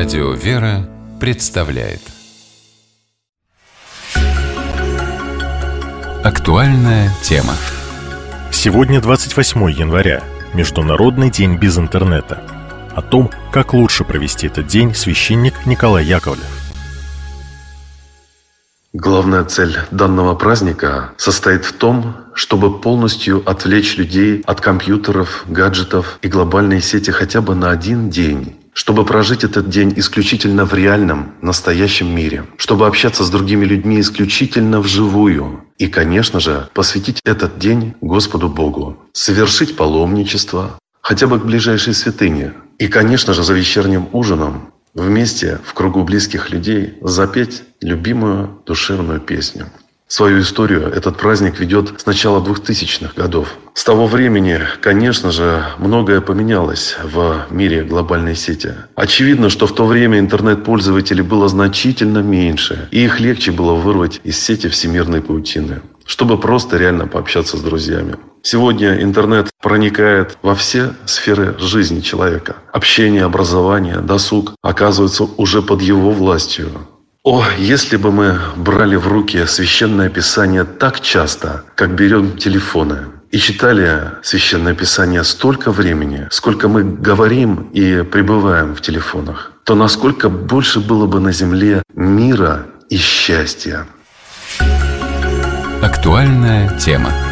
Радио «Вера» представляет актуальная тема. Сегодня 28 января, Международный день без интернета. О том, как лучше провести этот день, священник Николай Яковлев. Главная цель данного праздника состоит в том, чтобы полностью отвлечь людей от компьютеров, гаджетов и глобальной сети хотя бы на один день. Чтобы прожить этот день исключительно в реальном, настоящем мире. Чтобы общаться с другими людьми исключительно вживую. И, конечно же, посвятить этот день Господу Богу. Совершить паломничество, хотя бы к ближайшей святыне. И, конечно же, за вечерним ужином вместе в кругу близких людей запеть любимую душевную песню. Свою историю этот праздник ведет с начала 2000-х годов. С того времени, конечно же, многое поменялось в мире глобальной сети. Очевидно, что в то время интернет-пользователей было значительно меньше, и их легче было вырвать из сети всемирной паутины, чтобы просто реально пообщаться с друзьями. Сегодня интернет проникает во все сферы жизни человека. Общение, образование, досуг оказываются уже под его властью. О, если бы мы брали в руки Священное Писание так часто, как берем телефоны, и читали Священное Писание столько времени, сколько мы говорим и пребываем в телефонах, то насколько больше было бы на земле мира и счастья. Актуальная тема.